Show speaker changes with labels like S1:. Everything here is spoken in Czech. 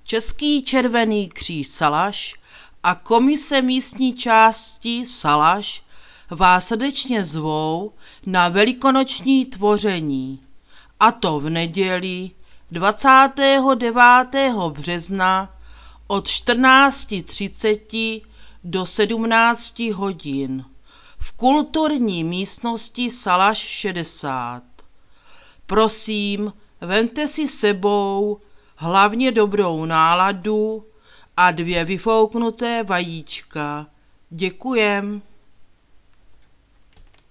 S1: Český Červený kříž Salaš a Komise místní části Salaš vás srdečně zvou na velikonoční tvoření, a to v neděli 29. března od 14:30 do 17 hodin v kulturní místnosti Salaš 60. Prosím, vemte si sebou hlavně dobrou náladu a 2 vyfouknuté vajíčka. Děkujem.